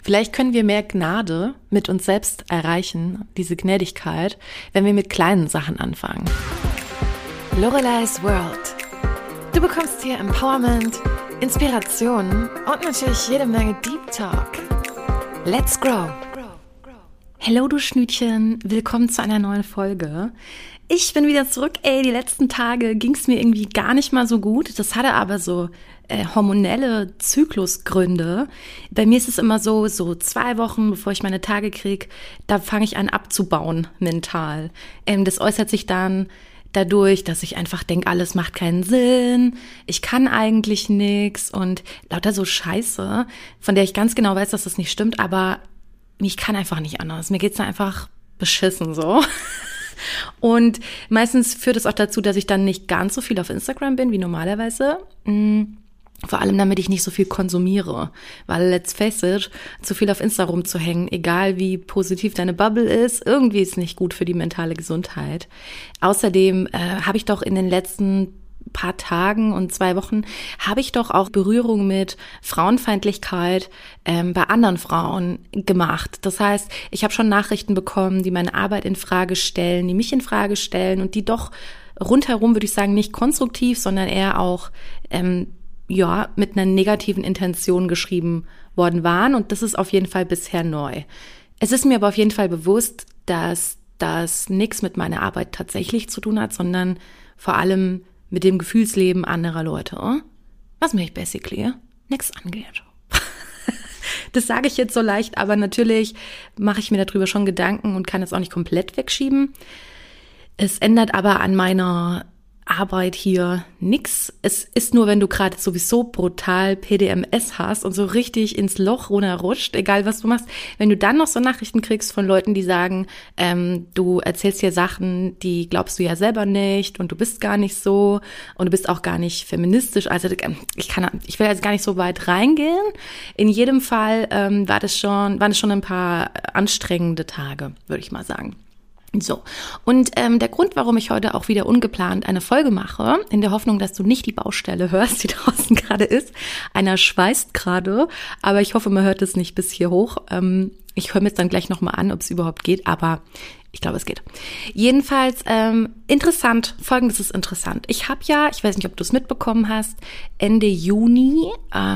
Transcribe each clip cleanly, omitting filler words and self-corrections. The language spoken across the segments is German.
Vielleicht können wir mehr Gnade mit uns selbst erreichen, diese Gnädigkeit, wenn wir mit kleinen Sachen anfangen. Lorelei's World. Du bekommst hier Empowerment, Inspiration und natürlich jede Menge Deep Talk. Let's grow. Hello du Schnütchen, willkommen zu einer neuen Folge. Ich bin wieder zurück. Die letzten Tage ging es mir irgendwie gar nicht mal so gut. Das hatte aber so hormonelle Zyklusgründe. Bei mir ist es immer so 2 Wochen, bevor ich meine Tage kriege, da fange ich an abzubauen mental. Das äußert sich dann dadurch, dass ich einfach denke, alles macht keinen Sinn, ich kann eigentlich nichts und lauter so Scheiße, von der ich ganz genau weiß, dass das nicht stimmt, aber ich kann einfach nicht anders. Mir geht's da einfach beschissen so. Und meistens führt es auch dazu, dass ich dann nicht ganz so viel auf Instagram bin wie normalerweise. Vor allem, damit ich nicht so viel konsumiere. Weil, let's face it, zu viel auf Insta rumzuhängen, egal wie positiv deine Bubble ist, irgendwie ist nicht gut für die mentale Gesundheit. Außerdem habe ich doch in den letzten paar Tagen und 2 Wochen habe ich doch auch Berührung mit Frauenfeindlichkeit bei anderen Frauen gemacht. Das heißt, ich habe schon Nachrichten bekommen, die meine Arbeit in Frage stellen, die mich in Frage stellen und die doch rundherum, würde ich sagen, nicht konstruktiv, sondern eher auch mit einer negativen Intention geschrieben worden waren. Und das ist auf jeden Fall bisher neu. Es ist mir aber auf jeden Fall bewusst, dass das nichts mit meiner Arbeit tatsächlich zu tun hat, sondern vor allem mit dem Gefühlsleben anderer Leute, was mich basically nichts angeht. Das sage ich jetzt so leicht, aber natürlich mache ich mir darüber schon Gedanken und kann es auch nicht komplett wegschieben. Es ändert aber an meiner Arbeit hier nix. Es ist nur, wenn du gerade sowieso brutal PDMS hast und so richtig ins Loch runterrutscht, egal was du machst, wenn du dann noch so Nachrichten kriegst von Leuten, die sagen, du erzählst hier Sachen, die glaubst du ja selber nicht und du bist gar nicht so und du bist auch gar nicht feministisch. Also ich will jetzt gar nicht so weit reingehen. In jedem Fall waren es schon ein paar anstrengende Tage, würde ich mal sagen. So, und der Grund, warum ich heute auch wieder ungeplant eine Folge mache, in der Hoffnung, dass du nicht die Baustelle hörst, die draußen gerade ist, einer schweißt gerade, aber ich hoffe, man hört es nicht bis hier hoch. Ich höre mir jetzt dann gleich nochmal an, ob es überhaupt geht, aber ich glaube, es geht. Jedenfalls interessant, Folgendes ist interessant. Ich weiß nicht, ob du es mitbekommen hast, Ende Juni,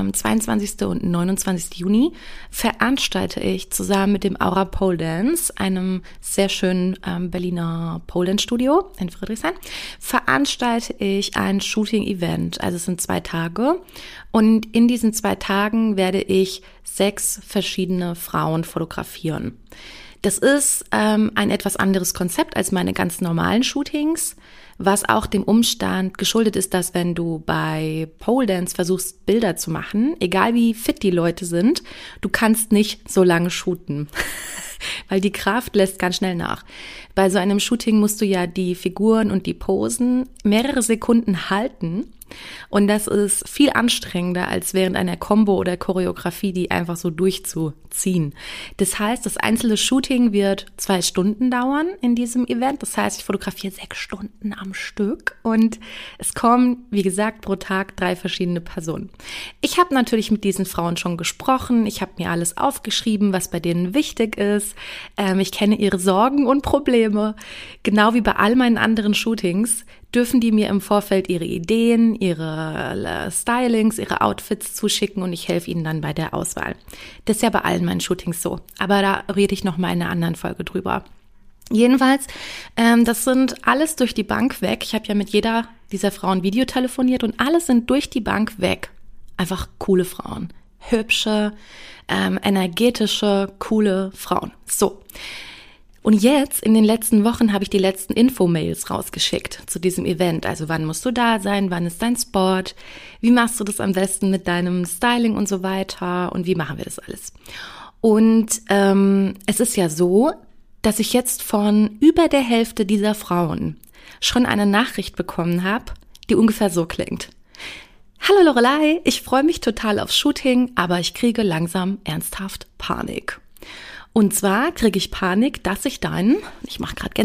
22. und 29. Juni, veranstalte ich zusammen mit dem Aura Pole Dance, einem sehr schönen Berliner Pole Dance Studio in Friedrichshain, veranstalte ich ein Shooting-Event. Also es sind 2 Tage und in diesen 2 Tagen werde ich 6 verschiedene Frauen fotografieren. Das ist ein etwas anderes Konzept als meine ganz normalen Shootings, was auch dem Umstand geschuldet ist, dass wenn du bei Pole Dance versuchst, Bilder zu machen, egal wie fit die Leute sind, du kannst nicht so lange shooten, weil die Kraft lässt ganz schnell nach. Bei so einem Shooting musst du ja die Figuren und die Posen mehrere Sekunden halten. Und das ist viel anstrengender, als während einer Combo oder Choreografie, die einfach so durchzuziehen. Das heißt, das einzelne Shooting wird 2 Stunden dauern in diesem Event. Das heißt, ich fotografiere 6 Stunden am Stück und es kommen, wie gesagt, pro Tag 3 verschiedene Personen. Ich habe natürlich mit diesen Frauen schon gesprochen. Ich habe mir alles aufgeschrieben, was bei denen wichtig ist. Ich kenne ihre Sorgen und Probleme. Genau wie bei all meinen anderen Shootings dürfen die mir im Vorfeld ihre Ideen, ihre Stylings, ihre Outfits zuschicken und ich helfe ihnen dann bei der Auswahl. Das ist ja bei allen meinen Shootings so, aber da rede ich noch mal in einer anderen Folge drüber. Jedenfalls, das sind alles durch die Bank weg. Ich habe ja mit jeder dieser Frauen Video telefoniert und alles sind durch die Bank weg. Einfach coole Frauen, hübsche, energetische, coole Frauen. So. Und jetzt, in den letzten Wochen, habe ich die letzten Infomails rausgeschickt zu diesem Event. Also wann musst du da sein, wann ist dein Spot, wie machst du das am besten mit deinem Styling und so weiter und wie machen wir das alles. Und es ist ja so, dass ich jetzt von über der Hälfte dieser Frauen schon eine Nachricht bekommen habe, die ungefähr so klingt. Hallo Lorelei, ich freue mich total aufs Shooting, aber ich kriege langsam ernsthaft Panik. Und zwar kriege ich Panik, dass ich deinen, ich mache gerade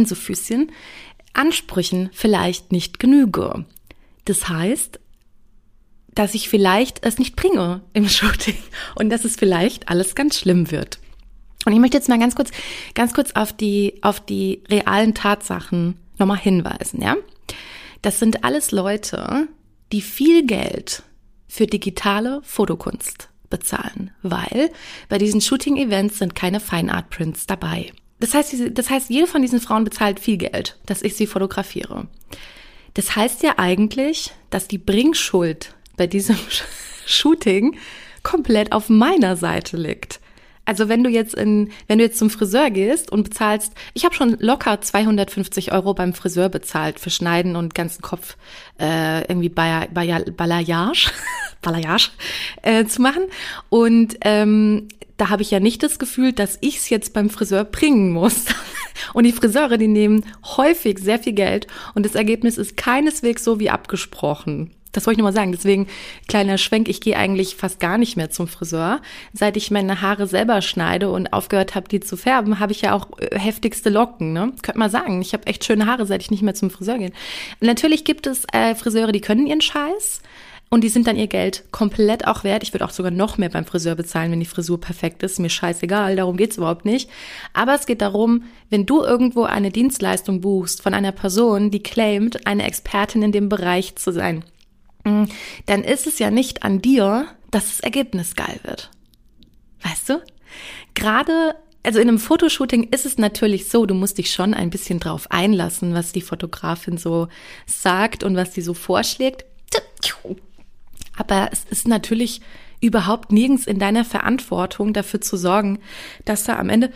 dass ich vielleicht es nicht bringe im Shooting und dass es vielleicht alles ganz schlimm wird. Und ich möchte jetzt mal ganz kurz auf die realen Tatsachen nochmal hinweisen, ja? Das sind alles Leute, die viel Geld für digitale Fotokunst bezahlen, weil bei diesen Shooting-Events sind keine Fine Art Prints dabei. Das heißt, jede von diesen Frauen bezahlt viel Geld, dass ich sie fotografiere. Das heißt ja eigentlich, dass die Bringschuld bei diesem Shooting komplett auf meiner Seite liegt. Also wenn du jetzt zum Friseur gehst und bezahlst, ich habe schon locker 250 € beim Friseur bezahlt für Schneiden und ganzen Kopf irgendwie Balayage zu machen. Und da habe ich ja nicht das Gefühl, dass ich es jetzt beim Friseur bringen muss. Und die Friseure, die nehmen häufig sehr viel Geld und das Ergebnis ist keineswegs so wie abgesprochen. Das wollte ich nur mal sagen. Deswegen, kleiner Schwenk, ich gehe eigentlich fast gar nicht mehr zum Friseur. Seit ich meine Haare selber schneide und aufgehört habe, die zu färben, habe ich ja auch heftigste Locken, ne? Könnte man sagen. Ich habe echt schöne Haare, seit ich nicht mehr zum Friseur gehe. Natürlich gibt es Friseure, die können ihren Scheiß und die sind dann ihr Geld komplett auch wert. Ich würde auch sogar noch mehr beim Friseur bezahlen, wenn die Frisur perfekt ist. Mir scheißegal, darum geht's überhaupt nicht. Aber es geht darum, wenn du irgendwo eine Dienstleistung buchst von einer Person, die claimt, eine Expertin in dem Bereich zu sein, dann ist es ja nicht an dir, dass das Ergebnis geil wird. Weißt du? Gerade, also in einem Fotoshooting ist es natürlich so, du musst dich schon ein bisschen drauf einlassen, was die Fotografin so sagt und was sie so vorschlägt. Aber es ist natürlich überhaupt nirgends in deiner Verantwortung, dafür zu sorgen, dass da am Ende,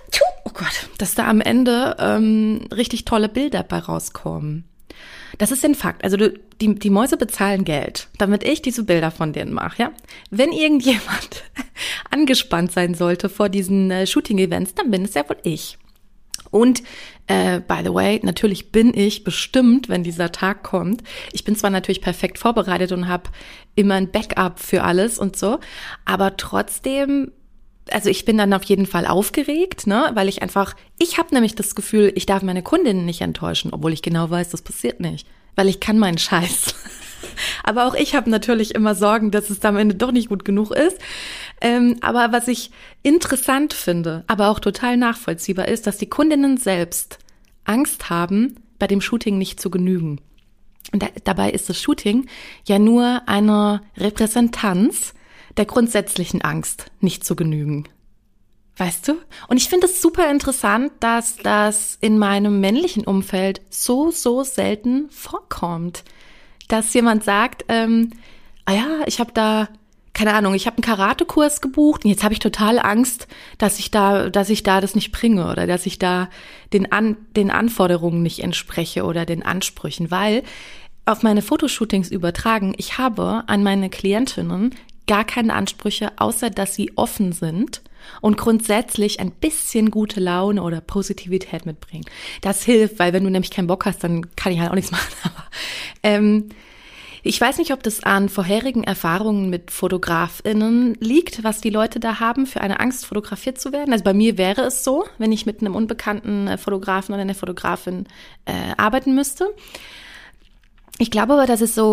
richtig tolle Bilder bei rauskommen. Das ist ein Fakt. Also die Mäuse bezahlen Geld, damit ich diese Bilder von denen mache, ja. Wenn irgendjemand angespannt sein sollte vor diesen Shooting-Events, dann bin es ja wohl ich. Und by the way, natürlich bin ich bestimmt, wenn dieser Tag kommt. Ich bin zwar natürlich perfekt vorbereitet und habe immer ein Backup für alles und so, aber trotzdem, also ich bin dann auf jeden Fall aufgeregt, ne, weil ich habe nämlich das Gefühl, ich darf meine Kundinnen nicht enttäuschen, obwohl ich genau weiß, das passiert nicht, weil ich kann meinen Scheiß. Aber auch ich habe natürlich immer Sorgen, dass es am Ende doch nicht gut genug ist. Aber was ich interessant finde, aber auch total nachvollziehbar ist, dass die Kundinnen selbst Angst haben, bei dem Shooting nicht zu genügen. Und dabei ist das Shooting ja nur eine Repräsentanz der grundsätzlichen Angst, nicht zu genügen. Weißt du? Und ich finde es super interessant, dass das in meinem männlichen Umfeld so selten vorkommt. Dass jemand sagt, ich habe da, keine Ahnung, ich habe einen Karatekurs gebucht und jetzt habe ich total Angst, dass ich da das nicht bringe oder dass ich da den Anforderungen nicht entspreche oder den Ansprüchen, weil auf meine Fotoshootings übertragen, ich habe an meine Klientinnen gar keine Ansprüche, außer dass sie offen sind und grundsätzlich ein bisschen gute Laune oder Positivität mitbringen. Das hilft, weil wenn du nämlich keinen Bock hast, dann kann ich halt auch nichts machen. Aber ich weiß nicht, ob das an vorherigen Erfahrungen mit FotografInnen liegt, was die Leute da haben, für eine Angst, fotografiert zu werden. Also bei mir wäre es so, wenn ich mit einem unbekannten Fotografen oder einer Fotografin arbeiten müsste. Ich glaube aber, das ist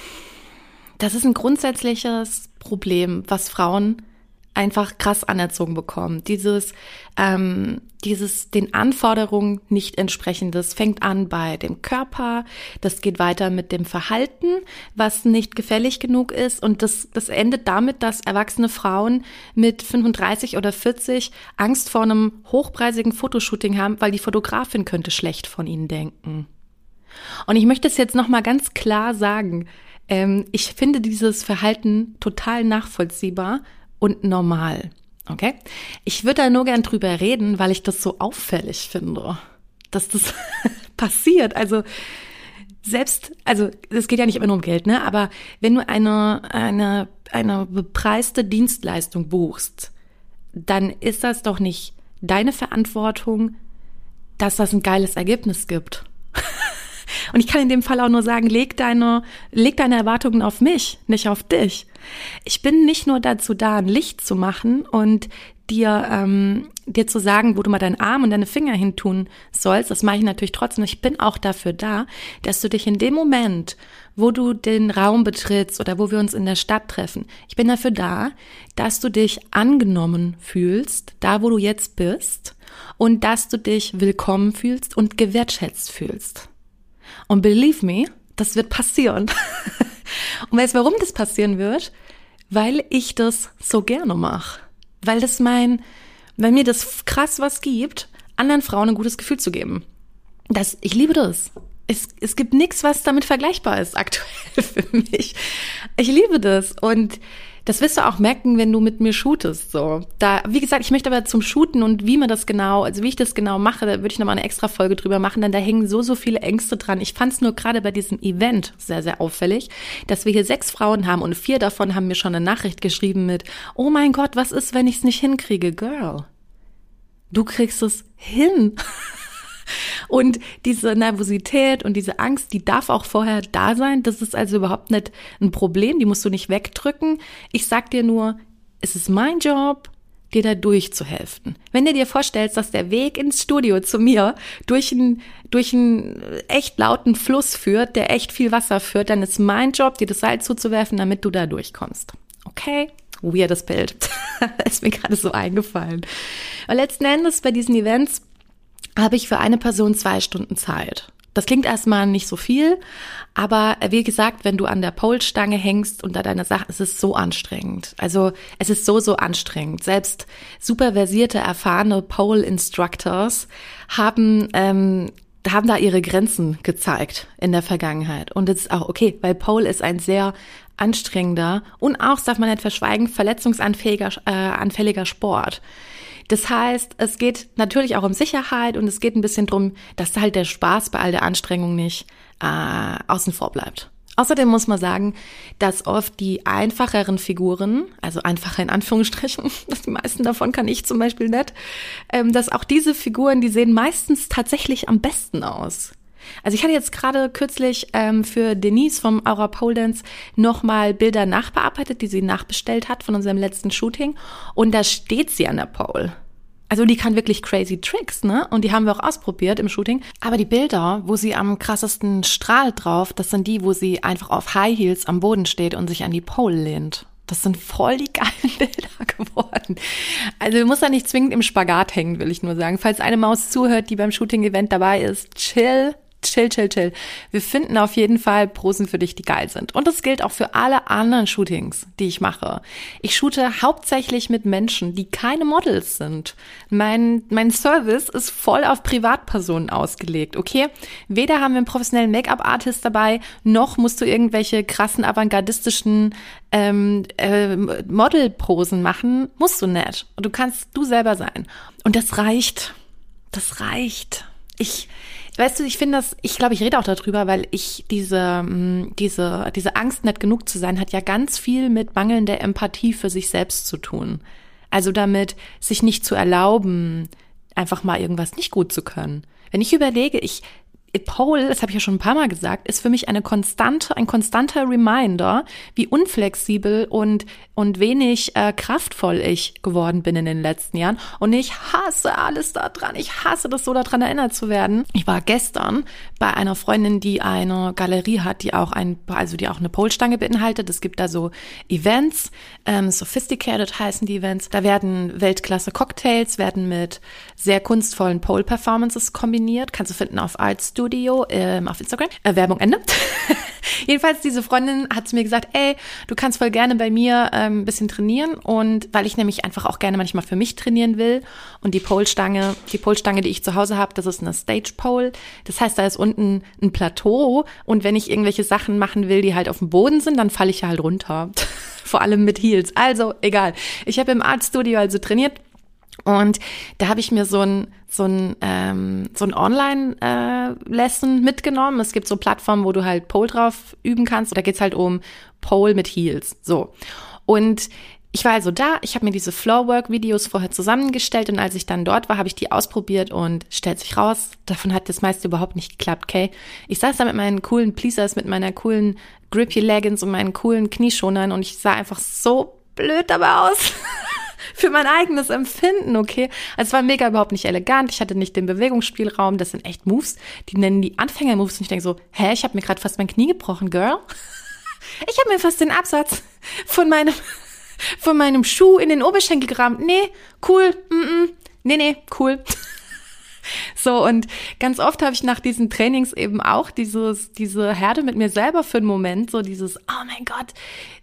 ein grundsätzliches Problem, was Frauen einfach krass anerzogen bekommen. Dieses den Anforderungen nicht entsprechendes fängt an bei dem Körper, das geht weiter mit dem Verhalten, was nicht gefällig genug ist und das endet damit, dass erwachsene Frauen mit 35 oder 40 Angst vor einem hochpreisigen Fotoshooting haben, weil die Fotografin könnte schlecht von ihnen denken. Und ich möchte es jetzt nochmal ganz klar sagen, ich finde dieses Verhalten total nachvollziehbar und normal, okay? Ich würde da nur gern drüber reden, weil ich das so auffällig finde, dass das passiert. Also es geht ja nicht immer nur um Geld, ne? Aber wenn du eine bepreiste Dienstleistung buchst, dann ist das doch nicht deine Verantwortung, dass das ein geiles Ergebnis gibt. Und ich kann in dem Fall auch nur sagen, leg deine Erwartungen auf mich, nicht auf dich. Ich bin nicht nur dazu da, ein Licht zu machen und dir zu sagen, wo du mal deinen Arm und deine Finger hin tun sollst. Das mache ich natürlich trotzdem. Ich bin auch dafür da, dass du dich in dem Moment, wo du den Raum betrittst oder wo wir uns in der Stadt treffen, ich bin dafür da, dass du dich angenommen fühlst, da wo du jetzt bist, und dass du dich willkommen fühlst und gewertschätzt fühlst. Und believe me, das wird passieren. Und weißt du, warum das passieren wird? Weil ich das so gerne mache. Weil mir das krass was gibt, anderen Frauen ein gutes Gefühl zu geben. Ich liebe das. Es gibt nichts, was damit vergleichbar ist aktuell für mich. Ich liebe das und das wirst du auch merken, wenn du mit mir shootest. So, wie gesagt, ich möchte aber zum Shooten und wie ich das genau mache, da würde ich nochmal eine extra Folge drüber machen, denn da hängen so viele Ängste dran. Ich fand es nur gerade bei diesem Event sehr, sehr auffällig, dass wir hier 6 Frauen haben und 4 davon haben mir schon eine Nachricht geschrieben mit: Oh mein Gott, was ist, wenn ich es nicht hinkriege? Girl, du kriegst es hin. Und diese Nervosität und diese Angst, die darf auch vorher da sein. Das ist also überhaupt nicht ein Problem, die musst du nicht wegdrücken. Ich sag dir nur, es ist mein Job, dir da durchzuhelfen. Wenn du dir vorstellst, dass der Weg ins Studio zu mir durch einen echt lauten Fluss führt, der echt viel Wasser führt, dann ist mein Job, dir das Seil zuzuwerfen, damit du da durchkommst. Okay? Weirdes Bild. Ist mir gerade so eingefallen. Und letzten Endes bei diesen Events habe ich für eine Person 2 Stunden Zeit. Das klingt erstmal nicht so viel, aber wie gesagt, wenn du an der Pole-Stange hängst und da deine Sachen, es ist so anstrengend. Also es ist so anstrengend. Selbst super versierte, erfahrene Pole-Instructors haben da ihre Grenzen gezeigt in der Vergangenheit. Und das ist auch okay, weil Pole ist ein sehr anstrengender und auch, das darf man nicht verschweigen, verletzungsanfälliger Sport. Das heißt, es geht natürlich auch um Sicherheit und es geht ein bisschen drum, dass halt der Spaß bei all der Anstrengung nicht außen vor bleibt. Außerdem muss man sagen, dass oft die einfacheren Figuren, also einfacher in Anführungsstrichen, die meisten davon kann ich zum Beispiel nicht, dass auch diese Figuren, die sehen meistens tatsächlich am besten aus. Also ich hatte jetzt gerade kürzlich für Denise vom Aura Pole Dance nochmal Bilder nachbearbeitet, die sie nachbestellt hat von unserem letzten Shooting. Und da steht sie an der Pole. Also die kann wirklich crazy Tricks, ne? Und die haben wir auch ausprobiert im Shooting. Aber die Bilder, wo sie am krassesten strahlt drauf, das sind die, wo sie einfach auf High Heels am Boden steht und sich an die Pole lehnt. Das sind voll die geilen Bilder geworden. Also du musst da nicht zwingend im Spagat hängen, will ich nur sagen. Falls eine Maus zuhört, die beim Shooting-Event dabei ist, chill. Wir finden auf jeden Fall Posen für dich, die geil sind. Und das gilt auch für alle anderen Shootings, die ich mache. Ich shoote hauptsächlich mit Menschen, die keine Models sind. Mein Service ist voll auf Privatpersonen ausgelegt, okay? Weder haben wir einen professionellen Make-up-Artist dabei, noch musst du irgendwelche krassen avantgardistischen Modelposen machen. Musst du nicht. Und du kannst du selber sein. Und das reicht. Weißt du, ich glaube, ich rede auch darüber, weil ich diese Angst, nicht genug zu sein, hat ja ganz viel mit mangelnder Empathie für sich selbst zu tun. Also damit, sich nicht zu erlauben, einfach mal irgendwas nicht gut zu können. Wenn ich überlege, Pole, das habe ich ja schon ein paar Mal gesagt, ist für mich ein konstanter Reminder, wie unflexibel und wenig kraftvoll ich geworden bin in den letzten Jahren. Und ich hasse alles daran. Ich hasse das so, daran erinnert zu werden. Ich war gestern bei einer Freundin, die eine Galerie hat, die auch eine Pole-Stange beinhaltet. Es gibt da so Events, sophisticated heißen die Events. Da werden Weltklasse-Cocktails, werden mit sehr kunstvollen Pole-Performances kombiniert. Kannst du finden auf Art Studio auf Instagram. Werbung Ende. Jedenfalls, diese Freundin hat zu mir gesagt, ey, du kannst voll gerne bei mir ein bisschen trainieren, und weil ich nämlich einfach auch gerne manchmal für mich trainieren will, und die Pole-Stange, die ich zu Hause habe, das ist eine Stage Pole. Das heißt, da ist unten ein Plateau, und wenn ich irgendwelche Sachen machen will, die halt auf dem Boden sind, dann falle ich ja halt runter. Vor allem mit Heels. Also, egal. Ich habe im Art Studio also trainiert. Und da habe ich mir so ein Online-Lesson mitgenommen. Es gibt so Plattformen, wo du halt Pole drauf üben kannst. Da geht's halt um Pole mit Heels. So. Und Ich war also da, ich habe mir diese Floorwork-Videos vorher zusammengestellt und als ich dann dort war, habe ich die ausprobiert und stellt sich raus, davon hat das meiste überhaupt nicht geklappt, okay? Ich saß da mit meinen coolen Pleasers, mit meiner coolen Grippy Leggings und meinen coolen Knieschonern und ich sah einfach so blöd dabei aus. Für mein eigenes Empfinden, okay? Also es war mega überhaupt nicht elegant, ich hatte nicht den Bewegungsspielraum, das sind echt Moves, die nennen die Anfänger-Moves und ich denke so, ich habe mir gerade fast mein Knie gebrochen, Girl. Ich habe mir fast den Absatz von meinem Schuh in den Oberschenkel gerammt. Nee, cool, nee, cool. So, und ganz oft habe ich nach diesen Trainings eben auch diese Herde mit mir selber für einen Moment, so dieses, oh mein Gott,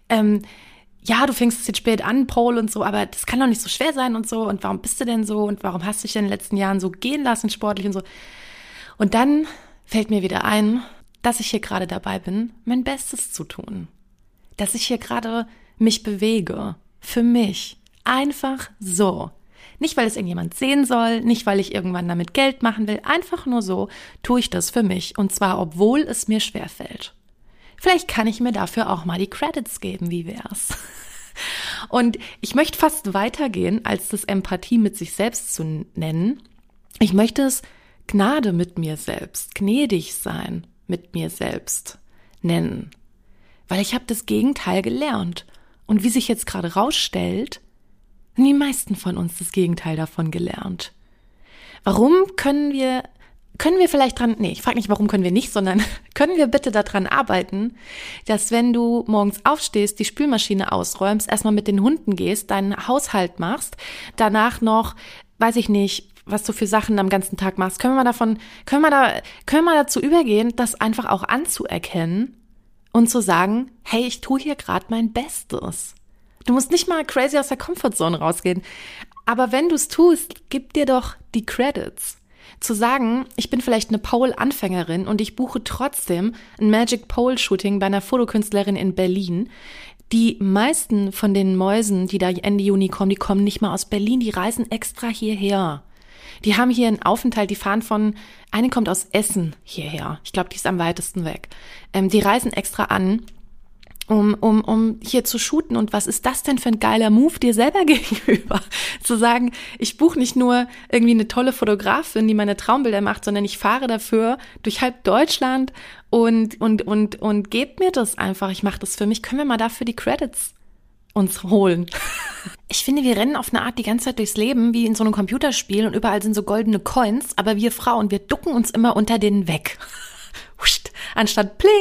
ja, du fängst es jetzt spät an, Pole und so, aber das kann doch nicht so schwer sein und so. Und warum bist du denn so? Und warum hast du dich in den letzten Jahren so gehen lassen, sportlich und so? Und dann fällt mir wieder ein, dass ich hier gerade dabei bin, mein Bestes zu tun. Dass ich hier gerade mich bewege. Für mich. Einfach so. Nicht, weil es irgendjemand sehen soll, nicht, weil ich irgendwann damit Geld machen will. Einfach nur so tue ich das für mich. Und zwar, obwohl es mir schwerfällt. Vielleicht kann ich mir dafür auch mal die Credits geben, wie wär's? Und ich möchte fast weitergehen, als das Empathie mit sich selbst zu nennen. Ich möchte es Gnade mit mir selbst, gnädig sein mit mir selbst nennen. Weil ich habe das Gegenteil gelernt. Und wie sich jetzt gerade rausstellt, haben die meisten von uns das Gegenteil davon gelernt. Warum können wir vielleicht ich frage nicht, warum können wir nicht, sondern können wir bitte daran arbeiten, dass wenn du morgens aufstehst, die Spülmaschine ausräumst, erstmal mit den Hunden gehst, deinen Haushalt machst, danach noch, weiß ich nicht, was du für Sachen am ganzen Tag machst, können wir dazu übergehen, das einfach auch anzuerkennen und zu sagen, hey, ich tue hier gerade mein Bestes. Du musst nicht mal crazy aus der Comfortzone rausgehen, aber wenn du es tust, gib dir doch die Credits. Zu sagen, ich bin vielleicht eine Pole-Anfängerin und ich buche trotzdem ein Magic Pole Shooting bei einer Fotokünstlerin in Berlin. Die meisten von den Mäusen, die da Ende Juni kommen, die kommen nicht mal aus Berlin, die reisen extra hierher. Die haben hier einen Aufenthalt, eine kommt aus Essen hierher. Ich glaube, die ist am weitesten weg. Die reisen extra an, um hier zu shooten. Und was ist das denn für ein geiler Move dir selber gegenüber? Zu sagen, ich buche nicht nur irgendwie eine tolle Fotografin, die meine Traumbilder macht, sondern ich fahre dafür durch halb Deutschland und gebt mir das einfach. Ich mache das für mich. Können wir mal dafür die Credits uns holen? Ich finde, wir rennen auf eine Art die ganze Zeit durchs Leben, wie in so einem Computerspiel und überall sind so goldene Coins, aber wir Frauen, wir ducken uns immer unter denen weg. Anstatt pling.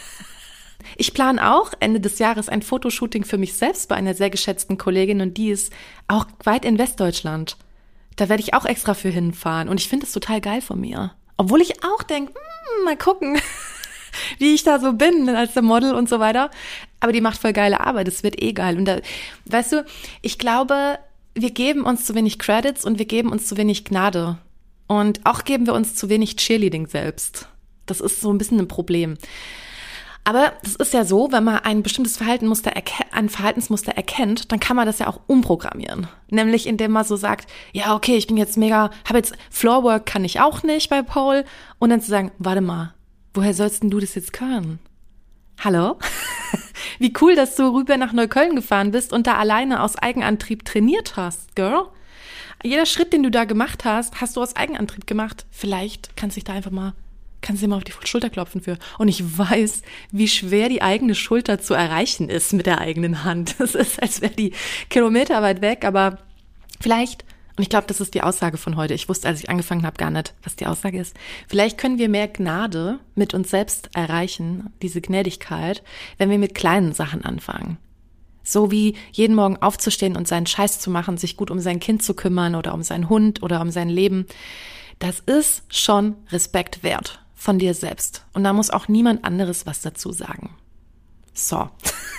Ich plane auch Ende des Jahres ein Fotoshooting für mich selbst bei einer sehr geschätzten Kollegin und die ist auch weit in Westdeutschland. Da werde ich auch extra für hinfahren und ich finde es total geil von mir. Obwohl ich auch denke, mal gucken, wie ich da so bin als Model und so weiter. Aber die macht voll geile Arbeit, es wird geil. Und da, weißt du, ich glaube, wir geben uns zu wenig Credits und wir geben uns zu wenig Gnade. Und auch geben wir uns zu wenig Cheerleading selbst. Das ist so ein bisschen ein Problem. Aber das ist ja so, wenn man ein bestimmtes Verhaltensmuster erkennt, dann kann man das ja auch umprogrammieren. Nämlich indem man so sagt, ja okay, ich bin jetzt Floorwork kann ich auch nicht bei Pole. Und dann zu sagen, warte mal, woher sollst denn du das jetzt können? Hallo? Wie cool, dass du rüber nach Neukölln gefahren bist und da alleine aus Eigenantrieb trainiert hast, Girl. Jeder Schritt, den du da gemacht hast, hast du aus Eigenantrieb gemacht. Vielleicht kannst du dir mal auf die Schulter klopfen für. Und ich weiß, wie schwer die eigene Schulter zu erreichen ist mit der eigenen Hand. Es ist, als wäre die Kilometer weit weg, aber vielleicht, und ich glaube, das ist die Aussage von heute. Ich wusste, als ich angefangen habe, gar nicht, was die Aussage ist. Vielleicht können wir mehr Gnade mit uns selbst erreichen, diese Gnädigkeit, wenn wir mit kleinen Sachen anfangen. So wie jeden Morgen aufzustehen und seinen Scheiß zu machen, sich gut um sein Kind zu kümmern oder um seinen Hund oder um sein Leben. Das ist schon Respekt wert von dir selbst. Und da muss auch niemand anderes was dazu sagen. So.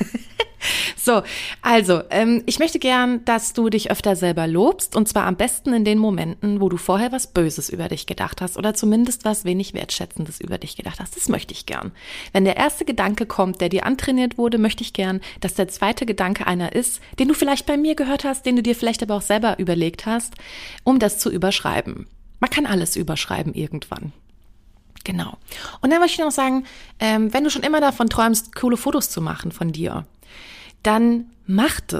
Also, ich möchte gern, dass du dich öfter selber lobst und zwar am besten in den Momenten, wo du vorher was Böses über dich gedacht hast oder zumindest was wenig Wertschätzendes über dich gedacht hast. Das möchte ich gern. Wenn der erste Gedanke kommt, der dir antrainiert wurde, möchte ich gern, dass der zweite Gedanke einer ist, den du vielleicht bei mir gehört hast, den du dir vielleicht aber auch selber überlegt hast, um das zu überschreiben. Man kann alles überschreiben irgendwann. Genau. Und dann möchte ich noch sagen, wenn du schon immer davon träumst, coole Fotos zu machen von dir, dann mach das.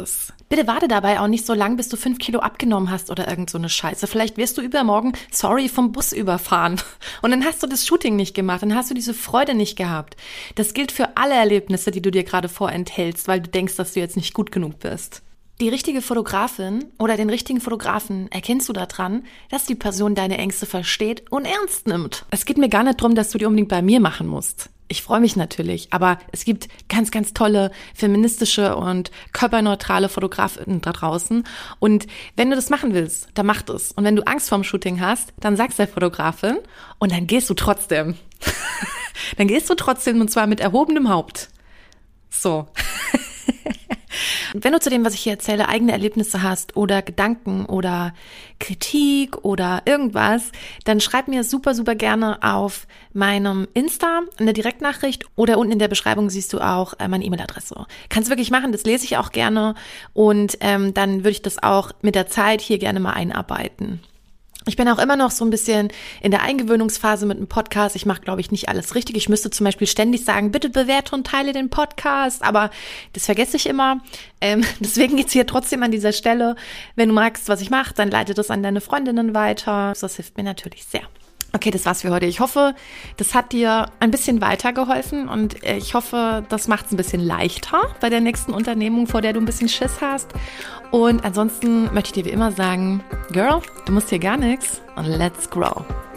Bitte warte dabei auch nicht so lang, bis du 5 Kilo abgenommen hast oder irgend so eine Scheiße. Vielleicht wirst du übermorgen, vom Bus überfahren. Und dann hast du das Shooting nicht gemacht, dann hast du diese Freude nicht gehabt. Das gilt für alle Erlebnisse, die du dir gerade vorenthältst, weil du denkst, dass du jetzt nicht gut genug bist. Die richtige Fotografin oder den richtigen Fotografen erkennst du daran, dass die Person deine Ängste versteht und ernst nimmt. Es geht mir gar nicht darum, dass du die unbedingt bei mir machen musst. Ich freue mich natürlich, aber es gibt ganz, ganz tolle feministische und körperneutrale Fotografinnen da draußen. Und wenn du das machen willst, dann mach das. Und wenn du Angst vorm Shooting hast, dann sag's der Fotografin und dann gehst du trotzdem. Dann gehst du trotzdem und zwar mit erhobenem Haupt. So. Wenn du zu dem, was ich hier erzähle, eigene Erlebnisse hast oder Gedanken oder Kritik oder irgendwas, dann schreib mir super, super gerne auf meinem Insta eine Direktnachricht oder unten in der Beschreibung siehst du auch meine E-Mail-Adresse. Kannst du wirklich machen, das lese ich auch gerne und dann würde ich das auch mit der Zeit hier gerne mal einarbeiten. Ich bin auch immer noch so ein bisschen in der Eingewöhnungsphase mit dem Podcast. Ich mache, glaube ich, nicht alles richtig. Ich müsste zum Beispiel ständig sagen, bitte bewerte und teile den Podcast, aber das vergesse ich immer. Deswegen geht's hier trotzdem an dieser Stelle. Wenn du magst, was ich mache, dann leite das an deine Freundinnen weiter. Das hilft mir natürlich sehr. Okay, das war's für heute. Ich hoffe, das hat dir ein bisschen weitergeholfen und ich hoffe, das macht's ein bisschen leichter bei der nächsten Unternehmung, vor der du ein bisschen Schiss hast. Und ansonsten möchte ich dir wie immer sagen, Girl, du musst hier gar nichts und let's grow.